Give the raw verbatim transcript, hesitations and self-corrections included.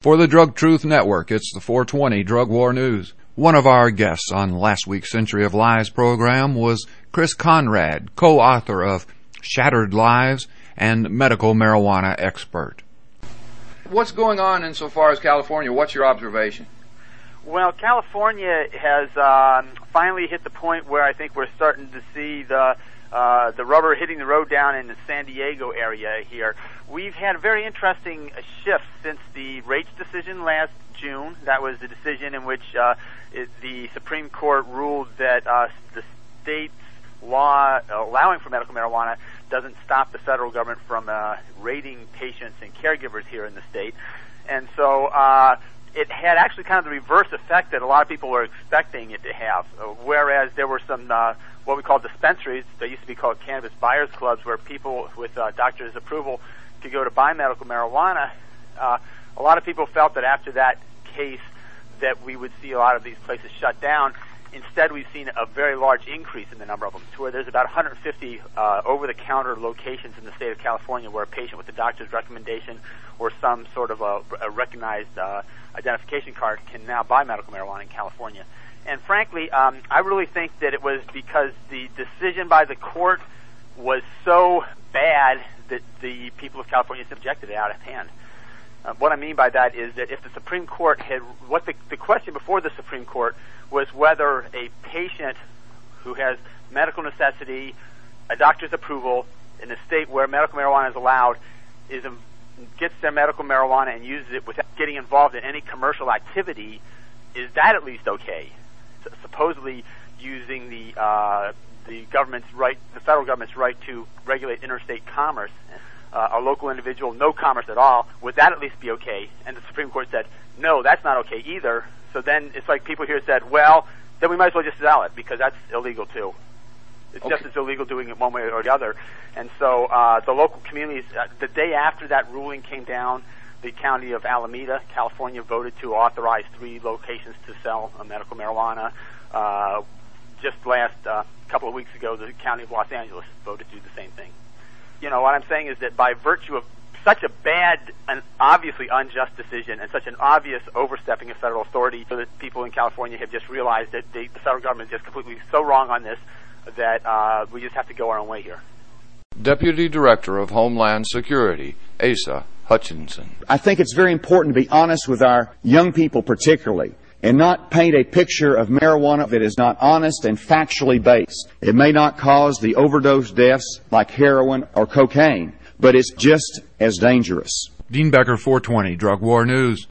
For the Drug Truth Network, it's the four twenty Drug War News. One of our guests on last week's Century of Lies program was Chris Conrad, co-author of Shattered Lives and medical marijuana expert. What's going on insofar as California? What's your observation? Well, California has um, finally hit the point where I think we're starting to see the uh, the rubber hitting the road down in the San Diego area here. We've had a very interesting shift since the Raich decision last June. That was the decision in which uh, it, the Supreme Court ruled that uh, the state's law allowing for medical marijuana doesn't stop the federal government from uh, raiding patients and caregivers here in the state. And so uh, it had actually kind of the reverse effect that a lot of people were expecting it to have. Uh, whereas there were some uh, what we call dispensaries, they used to be called cannabis buyers clubs, where people with uh, doctors' approval could go to buy medical marijuana. Uh, a lot of people felt that after that case that we would see a lot of these places shut down. Instead, we've seen a very large increase in the number of them, to where there's about one hundred fifty uh, over-the-counter locations in the state of California where a patient with a doctor's recommendation or some sort of a, a recognized uh, identification card can now buy medical marijuana in California. And frankly, um, I really think that it was because the decision by the court was so bad that the people of California subjected it out of hand. Uh, what I mean by that is that if the Supreme Court had, what the, the question before the Supreme Court was whether a patient who has medical necessity, a doctor's approval in a state where medical marijuana is allowed, is um, gets their medical marijuana and uses it without getting involved in any commercial activity, is that at least okay? S- supposedly using the uh, the government's right, the federal government's right to regulate interstate commerce. Uh, a local individual, no commerce at all, would that at least be okay? And the Supreme Court said, no, that's not okay either. So then it's like people here said, well, then we might as well just sell it because that's illegal too. It's okay. Just as illegal doing it one way or the other. And so uh, the local communities, uh, the day after that ruling came down, the county of Alameda, California, voted to authorize three locations to sell uh, medical marijuana. Uh, just last uh, couple of weeks ago, the county of Los Angeles voted to do the same thing. You know, what I'm saying is that by virtue of such a bad and obviously unjust decision and such an obvious overstepping of federal authority, so that people in California have just realized that they, the federal government is just completely so wrong on this that uh, we just have to go our own way here. Deputy Director of Homeland Security, Asa Hutchinson. I think it's very important to be honest with our young people particularly, and not paint a picture of marijuana that is not honest and factually based. It may not cause the overdose deaths like heroin or cocaine, but it's just as dangerous. Dean Becker, four twenty Drug War News.